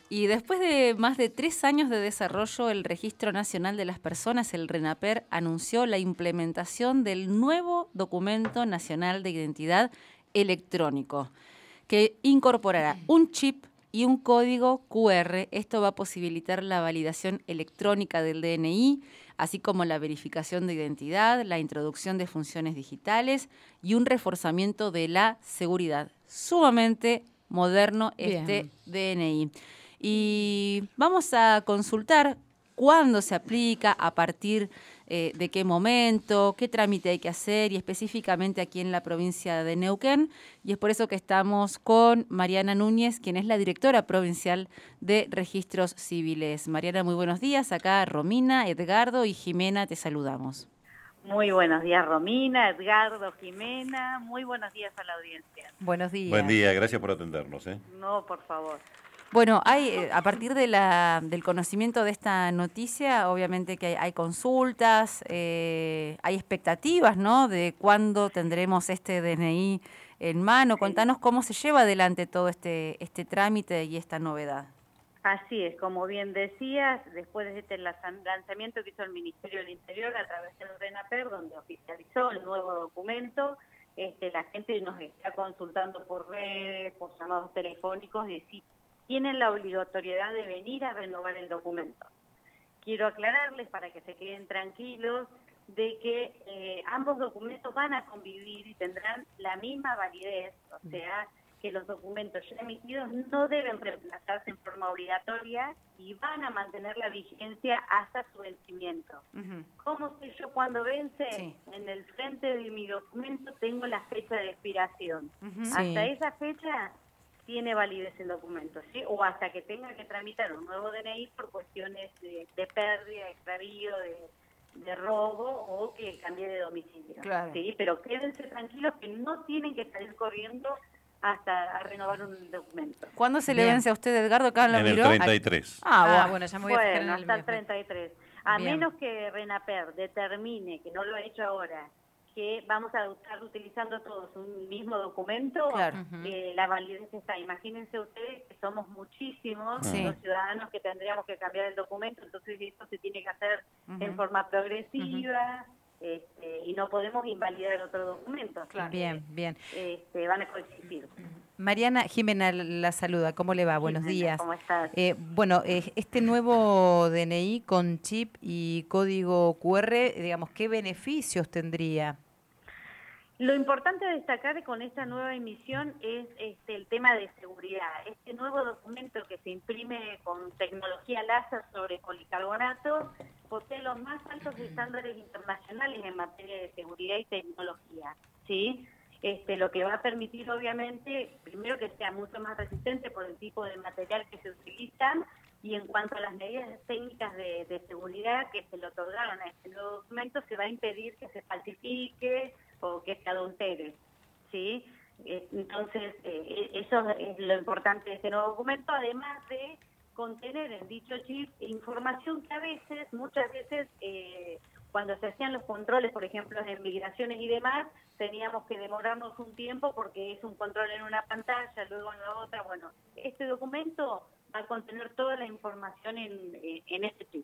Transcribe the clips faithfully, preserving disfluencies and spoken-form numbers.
Y después de más de tres años de desarrollo, el Registro Nacional de las Personas, el RENAPER, anunció la implementación del nuevo Documento Nacional de Identidad Electrónico, que incorporará un chip y un código cu erre. Esto va a posibilitar la validación electrónica del de ene i, así como la verificación de identidad, la introducción de funciones digitales y un reforzamiento de la seguridad. Sumamente moderno este Bien. de ene i. Y vamos a consultar cuándo se aplica, a partir eh, de qué momento, qué trámite hay que hacer, y específicamente aquí en la provincia de Neuquén. Y es por eso que estamos con Mariana Núñez, quien es la directora provincial de Registros Civiles. Mariana, muy buenos días. Acá Romina, Edgardo y Jimena te saludamos. Muy buenos días, Romina, Edgardo, Jimena. Muy buenos días a la audiencia. Buenos días. Buen día, gracias por atendernos. ¿eh? No, por favor. Bueno, hay a partir de la, del conocimiento de esta noticia, obviamente que hay, hay consultas, eh, hay expectativas, ¿no?, de cuándo tendremos este de ene i en mano. Contanos cómo se lleva adelante todo este, este trámite y esta novedad. Así es, como bien decías, después de este lanzamiento que hizo el Ministerio del Interior a través del RENAPER, donde oficializó el nuevo documento, este, la gente nos está consultando por redes, por llamados telefónicos, y sí, tienen la obligatoriedad de venir a renovar el documento. Quiero aclararles, para que se queden tranquilos, de que eh, ambos documentos van a convivir y tendrán la misma validez, o sea, que los documentos ya emitidos no deben reemplazarse en forma obligatoria y van a mantener la vigencia hasta su vencimiento. Uh-huh. ¿Cómo sé yo cuándo vence? Sí. En el frente de mi documento tengo la fecha de expiración. Uh-huh. Hasta sí. esa fecha tiene validez el documento, ¿sí? O hasta que tenga que tramitar un nuevo de ene i por cuestiones de, de pérdida, extravío, de, de robo o que cambie de domicilio. Claro. ¿Sí? Pero quédense tranquilos que no tienen que salir corriendo hasta a renovar un documento. ¿Cuándo se Bien. le vence a usted, Edgardo? ¿Acá lo en miró? el treinta y tres. Ah, bueno, ah, bueno ya me voy a fijar bueno, en el hasta el treinta y tres. A Bien. menos que RENAPER determine, que no lo ha hecho ahora, que vamos a estar utilizando todos un mismo documento, claro. eh, la validez está. Imagínense ustedes que somos muchísimos sí. los ciudadanos que tendríamos que cambiar el documento, entonces esto se tiene que hacer uh-huh. en forma progresiva, uh-huh. este, y no podemos invalidar otro documento. Claro. Bien, bien. Este, van a coexistir. Mariana, Jimena la saluda, ¿cómo le va? Buenos Jimena, días. ¿cómo estás? Eh, bueno, eh, este nuevo de ene i con chip y código cu erre, digamos, ¿qué beneficios tendría? Lo importante a destacar con esta nueva emisión es este, el tema de seguridad. Este nuevo documento que se imprime con tecnología láser sobre policarbonato posee los más altos estándares internacionales en materia de seguridad y tecnología, ¿sí? Este, lo que va a permitir, obviamente, primero que sea mucho más resistente por el tipo de material que se utilizan, y en cuanto a las medidas técnicas de, de seguridad que se le otorgaron a este nuevo documento, se va a impedir que se falsifique o que se adultere, ¿sí? Entonces, eh, eso es lo importante de este nuevo documento, además de contener en dicho chip información que a veces, muchas veces, eh, cuando se hacían los controles, por ejemplo, de migraciones y demás, teníamos que demorarnos un tiempo porque es un control en una pantalla, luego en la otra. Bueno, este documento va a contener toda la información en, en este chip.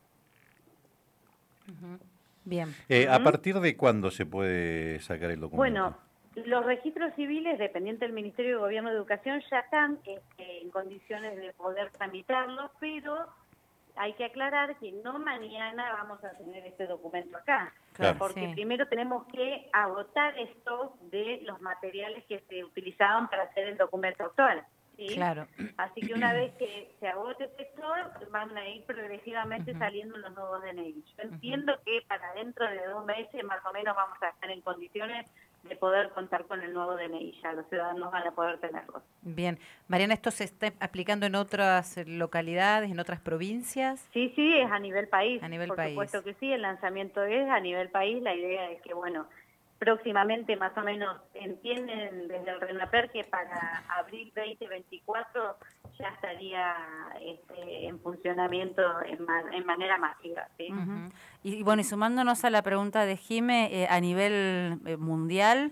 Uh-huh. Bien. Eh, ¿A partir de cuándo se puede sacar el documento? Bueno, los registros civiles, dependiente del Ministerio de Gobierno de Educación, ya están este, en condiciones de poder tramitarlos, pero hay que aclarar que no mañana vamos a tener este documento acá, claro. porque sí. primero tenemos que agotar stock de los materiales que se utilizaban para hacer el documento actual. ¿Sí? Claro. Así que una vez que se agote este stock, van a ir progresivamente uh-huh. saliendo los nuevos de ene i. Yo entiendo uh-huh. que para dentro de dos meses más o menos vamos a estar en condiciones de poder contar con el nuevo de ene i, ya los ciudadanos van a poder tenerlo. Bien. Mariana, ¿esto se está aplicando en otras localidades, en otras provincias? Sí, sí, es a nivel país. A nivel Por país. supuesto que sí, el lanzamiento es a nivel país. La idea es que, bueno, próximamente más o menos entienden desde el RENAPER que para abril veinte veinticuatro ya estaría este, en funcionamiento en, ma en manera masiva. ¿Sí? Uh-huh. y, y bueno, y sumándonos a la pregunta de Jime, eh, a nivel eh, mundial,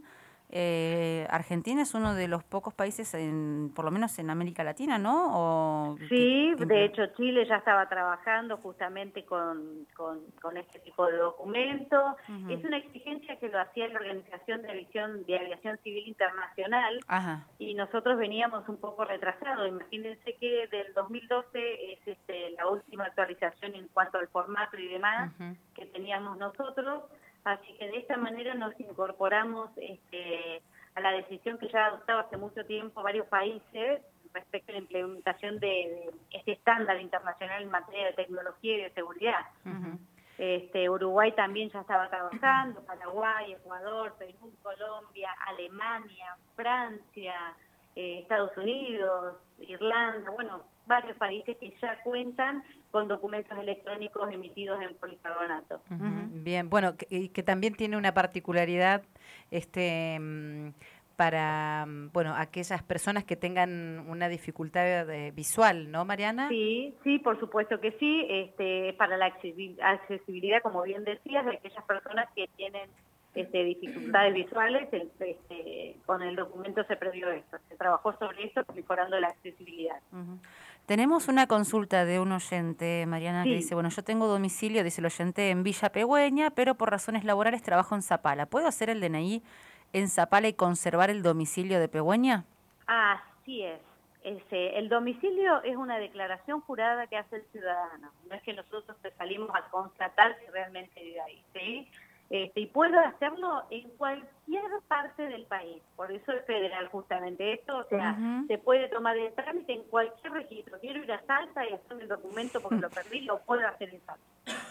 Eh, Argentina es uno de los pocos países, en, por lo menos en América Latina, ¿no? O Sí, que, que... de hecho Chile ya estaba trabajando justamente con, con, con este tipo de documentos. Uh-huh. Es una exigencia que lo hacía la Organización de Aviación, de Aviación Civil Internacional. Ajá. Y nosotros veníamos un poco retrasados. Imagínense que del dos mil doce es este, la última actualización en cuanto al formato y demás uh-huh. que teníamos nosotros. Así que de esta manera nos incorporamos este, a la decisión que ya adoptaba hace mucho tiempo varios países respecto a la implementación de, de este estándar internacional en materia de tecnología y de seguridad. Uh-huh. Este, Uruguay también ya estaba trabajando, Paraguay, Ecuador, Perú, Colombia, Alemania, Francia, eh, Estados Unidos, Irlanda, bueno, varios países que ya cuentan con documentos electrónicos emitidos en policarbonato. Uh-huh. Bien, bueno, que, que también tiene una particularidad este para bueno aquellas personas que tengan una dificultad de, visual, ¿no, Mariana? Sí, sí, por supuesto que sí, este, para la accesibilidad, como bien decías, de aquellas personas que tienen este, dificultades visuales, este, con el documento se previó esto, se trabajó sobre esto mejorando la accesibilidad. Uh-huh. Tenemos una consulta de un oyente, Mariana, sí. que dice, bueno, yo tengo domicilio, dice el oyente, en Villa Pegüeña, pero por razones laborales trabajo en Zapala. ¿Puedo hacer el D N I en Zapala y conservar el domicilio de Pegüeña? Así es. Ese, el domicilio es una declaración jurada que hace el ciudadano. No es que nosotros salimos a constatar que realmente vive ahí, ¿sí? Este, y puedo hacerlo en cualquier parte del país, por eso es federal justamente esto, o sea, uh-huh. se puede tomar el trámite en cualquier registro. Quiero ir a Salta y hacerme el documento porque lo perdí, lo puedo hacer en Salta.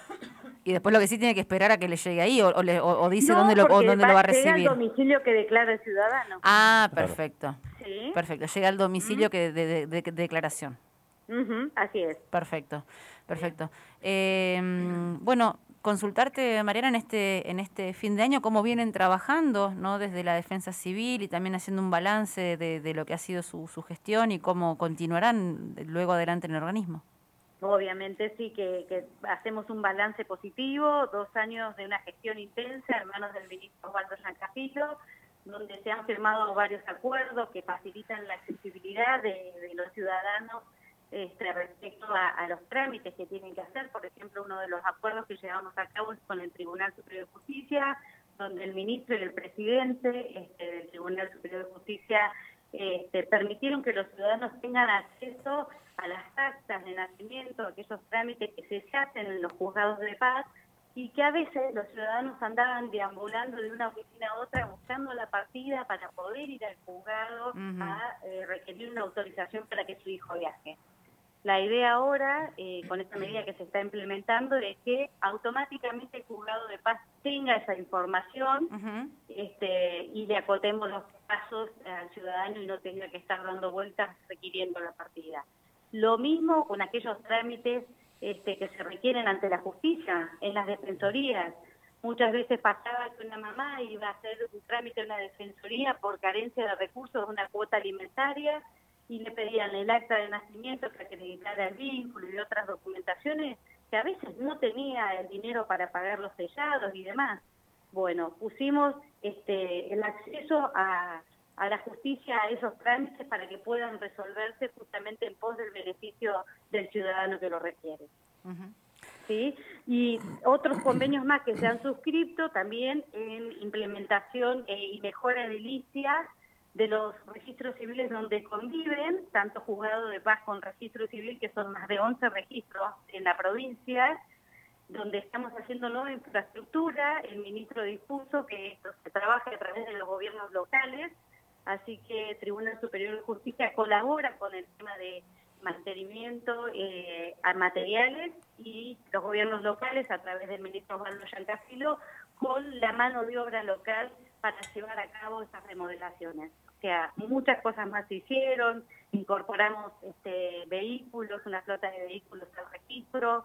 Y después lo que sí tiene que esperar a que le llegue ahí, o, o, le, o, o dice no, dónde, lo, o dónde va, lo va a recibir. Llega al domicilio que declara el ciudadano. Ah, perfecto. ¿Sí? Perfecto, llega al domicilio uh-huh. que de, de, de, de declaración. Uh-huh. Así es. Perfecto, perfecto. Eh, bueno, consultarte, Mariana, en este en este fin de año, cómo vienen trabajando, ¿no? Desde la Defensa Civil y también haciendo un balance de, de lo que ha sido su, su gestión y cómo continuarán luego adelante en el organismo. Obviamente sí, que, que hacemos un balance positivo, dos años de una gestión intensa en manos del ministro Osvaldo Giancafilo, donde se han firmado varios acuerdos que facilitan la accesibilidad de, de los ciudadanos Este, respecto a, a los trámites que tienen que hacer. Por ejemplo, uno de los acuerdos que llevamos a cabo es con el Tribunal Superior de Justicia, donde el ministro y el presidente este, del Tribunal Superior de Justicia este, permitieron que los ciudadanos tengan acceso a las actas de nacimiento, aquellos trámites que se hacen en los juzgados de paz, y que a veces los ciudadanos andaban deambulando de una oficina a otra buscando la partida para poder ir al juzgado uh-huh. a eh, requerir una autorización para que su hijo viaje. La idea ahora, eh, con esta medida que se está implementando, es que automáticamente el juzgado de paz tenga esa información uh-huh. este, y le acotemos los pasos al ciudadano y no tenga que estar dando vueltas requiriendo la partida. Lo mismo con aquellos trámites este, que se requieren ante la justicia, en las defensorías. Muchas veces pasaba que una mamá iba a hacer un trámite en una defensoría por carencia de recursos de una cuota alimentaria, y le pedían el acta de nacimiento que acreditara el vínculo y otras documentaciones que a veces no tenía el dinero para pagar los sellados y demás. Bueno, pusimos este, el acceso a, a la justicia a esos trámites para que puedan resolverse justamente en pos del beneficio del ciudadano que lo requiere. Uh-huh. ¿Sí? Y otros convenios más que se han suscrito también en implementación eh, y mejora edilicia de los registros civiles donde conviven, tanto juzgado de paz con registro civil, que son más de once registros en la provincia, donde estamos haciendo nueva infraestructura. El ministro dispuso que esto se trabaje a través de los gobiernos locales, así que el Tribunal Superior de Justicia colabora con el tema de mantenimiento eh, a materiales, y los gobiernos locales, a través del ministro Osvaldo Giancafilo, con la mano de obra local para llevar a cabo esas remodelaciones. O sea, muchas cosas más se hicieron, incorporamos este, vehículos, una flota de vehículos al registro,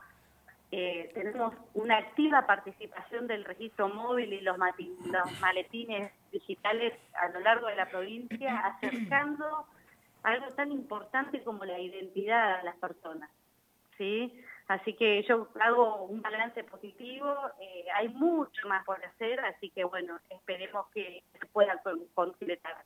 eh, tenemos una activa participación del registro móvil y los, los maletines digitales a lo largo de la provincia, acercando algo tan importante como la identidad a las personas, ¿sí? Así que yo hago un balance positivo, eh, hay mucho más por hacer, así que bueno, esperemos que se pueda concretar.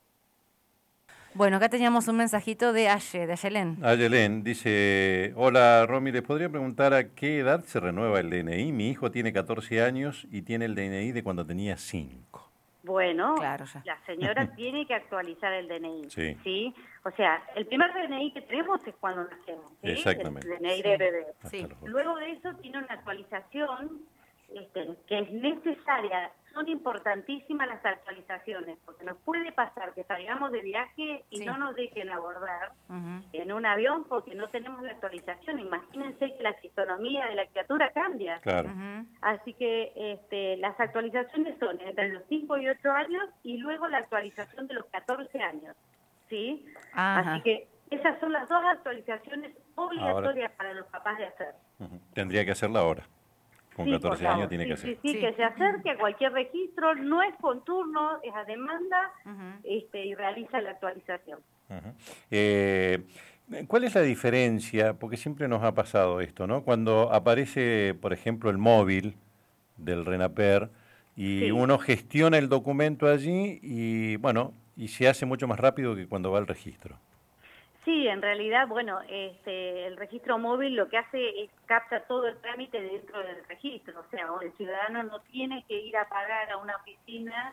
Bueno, acá teníamos un mensajito de Aye, de Ayelén. Ayelén dice, hola Romy, ¿les podría preguntar a qué edad se renueva el D N I? Mi hijo tiene catorce años y tiene el D N I de cuando tenía cinco. Bueno, claro, ya. La señora tiene que actualizar el D N I, sí. ¿sí? O sea, el primer D N I que tenemos es cuando nacemos, ¿sí? Exactamente. El D N I de bebé. Sí. Luego de eso tiene una actualización este, que es necesaria. Son importantísimas las actualizaciones, porque nos puede pasar que salgamos de viaje y sí. no nos dejen abordar uh-huh. en un avión porque no tenemos la actualización. Imagínense que la fisonomía de la criatura cambia. Claro. Uh-huh. Así que este, las actualizaciones son entre los cinco y ocho años y luego la actualización de los catorce años, ¿sí? Ajá. Así que esas son las dos actualizaciones obligatorias ahora, para los papás de hacer. Uh-huh. Tendría que hacerla ahora. Con sí, catorce años tiene sí, que hacer. Sí, sí, sí, que se acerque a cualquier registro, no es con turno, es a demanda, uh-huh. este, y realiza la actualización. Uh-huh. Eh, ¿Cuál es la diferencia? Porque siempre nos ha pasado esto, ¿no? Cuando aparece, por ejemplo, el móvil del RENAPER y sí. uno gestiona el documento allí y, bueno, y se hace mucho más rápido que cuando va al registro. Sí, en realidad, bueno, este, el registro móvil lo que hace es capta todo el trámite dentro del registro, o sea, el ciudadano no tiene que ir a pagar a una oficina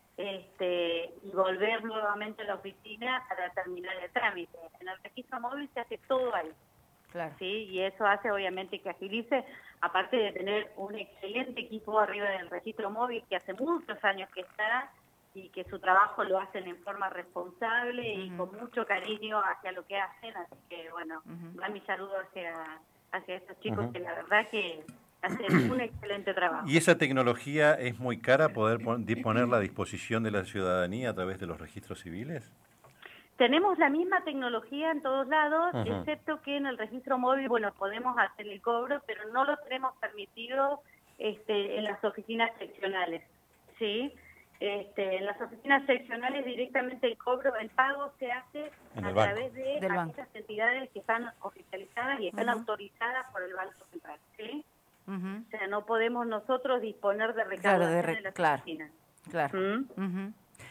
este, y volver nuevamente a la oficina para terminar el trámite. En el registro móvil se hace todo ahí, claro. ¿sí? Y eso hace obviamente que agilice, aparte de tener un excelente equipo arriba del registro móvil que hace muchos años que está y que su trabajo lo hacen en forma responsable uh-huh. y con mucho cariño hacia lo que hacen, así que bueno, uh-huh. va mi saludo hacia, hacia estos chicos uh-huh. que la verdad que hacen un excelente trabajo. ¿Y esa tecnología es muy cara poder ponerla a disposición de la ciudadanía a través de los registros civiles? Tenemos la misma tecnología en todos lados, uh-huh. excepto que en el registro móvil, bueno, podemos hacer el cobro, pero no lo tenemos permitido este, en las oficinas seccionales, ¿sí? Este, en las oficinas seccionales directamente el cobro, el pago se hace a través de Del aquellas banco. entidades que están oficializadas y están uh-huh. autorizadas por el Banco Central, ¿sí? Uh-huh. O sea, no podemos nosotros disponer de recaudación claro, de, re- de las claro, oficinas. Claro. ¿Mm? Uh-huh.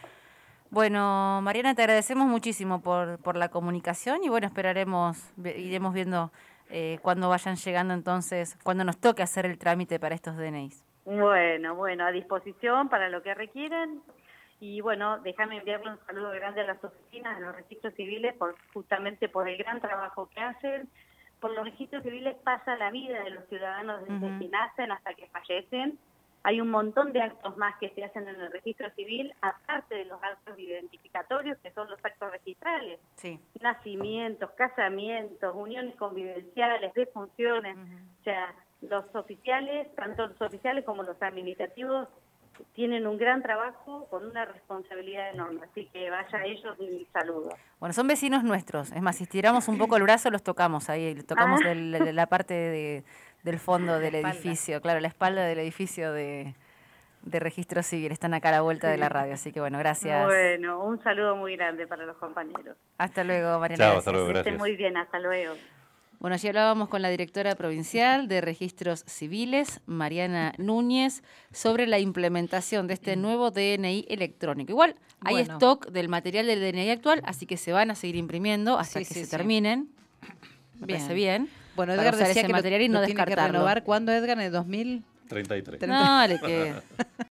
Bueno, Mariana, te agradecemos muchísimo por, por la comunicación y bueno, esperaremos, iremos viendo eh, cuándo vayan llegando entonces, cuando nos toque hacer el trámite para estos D N Is. Bueno, bueno, a disposición para lo que requieren. Y bueno, déjame enviarle un saludo grande a las oficinas, a los registros civiles, por justamente por el gran trabajo que hacen. Por los registros civiles pasa la vida de los ciudadanos desde uh-huh. que nacen hasta que fallecen. Hay un montón de actos más que se hacen en el registro civil, aparte de los actos identificatorios, que son los actos registrales. Sí. Nacimientos, casamientos, uniones convivenciales, defunciones. Uh-huh. O sea, los oficiales, tanto los oficiales como los administrativos, tienen un gran trabajo con una responsabilidad enorme, así que vaya a ellos mi saludo. Bueno, son vecinos nuestros, es más, si estiramos un poco el brazo los tocamos ahí, tocamos ah. el, el, la parte de, del fondo del edificio, claro, la espalda del edificio de, de Registro Civil, están acá a la vuelta sí. de la radio, así que bueno, gracias. Bueno, un saludo muy grande para los compañeros. Hasta luego, Mariana. Chao, hasta luego, gracias. Que estén muy bien, hasta luego. Bueno, allí hablábamos con la directora provincial de Registros Civiles, Mariana Núñez, sobre la implementación de este nuevo D N I electrónico. Igual hay bueno. stock del material del D N I actual, así que se van a seguir imprimiendo hasta sí, que sí, se sí. terminen. Me bien. parece bien. Bueno, Edgar decía ese que material lo, y no lo tiene que descartarlo. renovar. ¿Cuándo, Edgar? ¿En el dos mil treinta y tres. No, le que